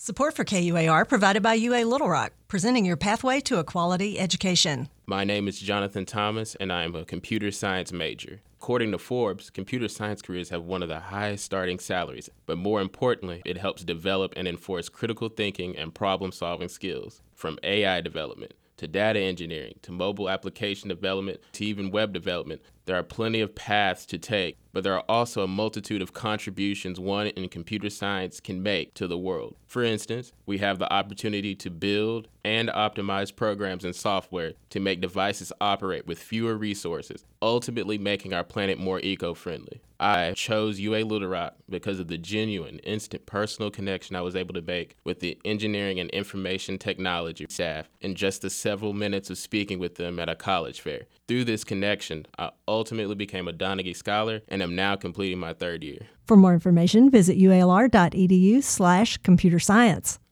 Support for KUAR provided by UA Little Rock, presenting your pathway to a quality education. My name is Jonathan Thomas, and I am a computer science major. According to Forbes, computer science careers have one of the highest starting salaries, but more importantly, it helps develop and enforce critical thinking and problem-solving skills. From AI development to data engineering to mobile application development to even web development, there are plenty of paths to take, but there are also a multitude of contributions one in computer science can make to the world. For instance, we have the opportunity to build and optimize programs and software to make devices operate with fewer resources, ultimately making our planet more eco-friendly. I chose UA Little Rock because of the genuine, instant personal connection I was able to make with the engineering and information technology staff in just the several minutes of speaking with them at a college fair. Through this connection, I ultimately became a Donaghy Scholar and am now completing my third year. For more information, visit ulr.edu/computerscience.